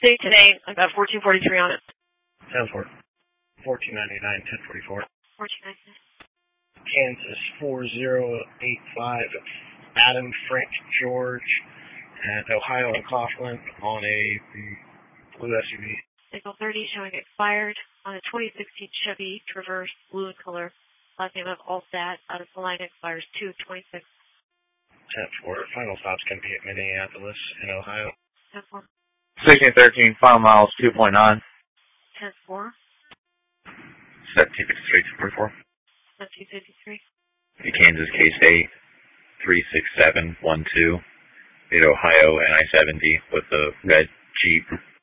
Date today, I've got 1443 on it. 10-4. 1499, 1044. 1499. Kansas 4085. Adam Frank George at Ohio and Coughlin on a blue SUV. Signal 30 showing expired on a 2016 Chevy Traverse blue in color. Last name of Allstat out of the line expires 2/26. 10-4. Final stop's going to be at Minneapolis in Ohio. 10-4. 1613, final miles 2.9. 10-4. 1753, 244. 1753. The Kansas K-State 36712. The Ohio NI-70 with the red Jeep